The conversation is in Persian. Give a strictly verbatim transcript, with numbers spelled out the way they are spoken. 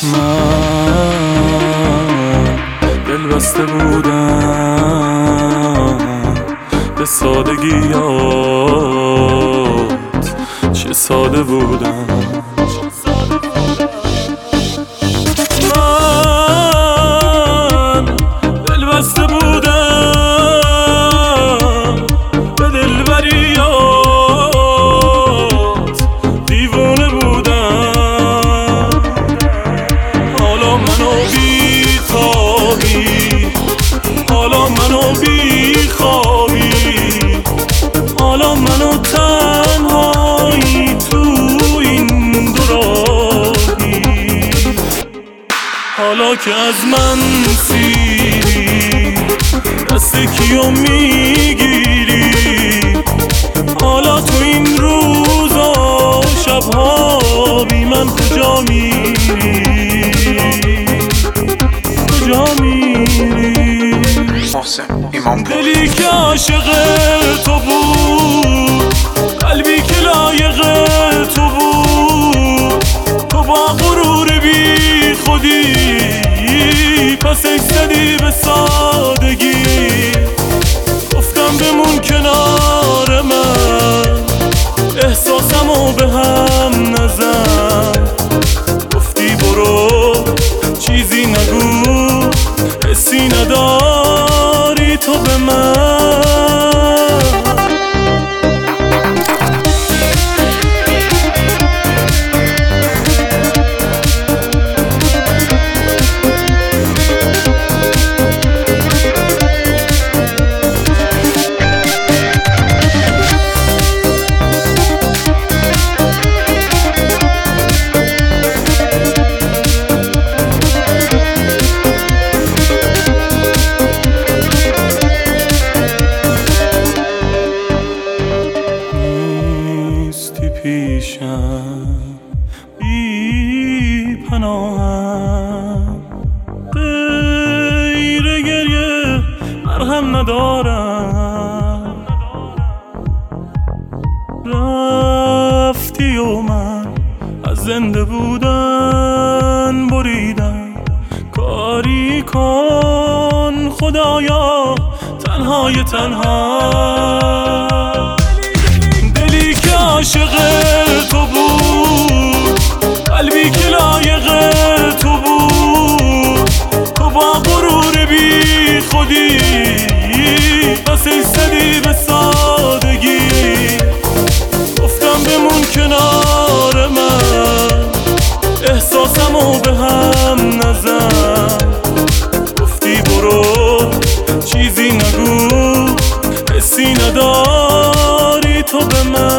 من دل بسته بودم به سادگیات، چه ساده بودم. من دل بسته بودم به دلبریات، دیوونه بودم. حالا منو بی تابی، حالا منو بی خوابی، حالا منو تنهایی تو این دو راهی. حالا که از من سیری دست کیو میگیری، حالا تو این روزا شبها بی من کجا میری، کجا میری؟ محسن ایمان پور. دلی که عاشق تو بود، قلبی که لایق تو بود، تو با غرور بی خودی پس ایستادی به سادگی. گفتم بمون کنار من، احساسمو به هم نزن. گفتی برو چیزی نگو، حسی نداری تو به من. پیشم بی پناهم، غیر گریه مرهم ندارم. رفتی و من از زنده بودن بریدم. کاری کن خدایا تنهای تنها، عاشق تو بود، قلبی که لایق تو بود، تو با غرور بی خودی پس ایستادی به سادگی. گفتم بمون کنار من، احساسمو به هم نزن. گفتی برو چیزی نگو، حسی نداری تو به من.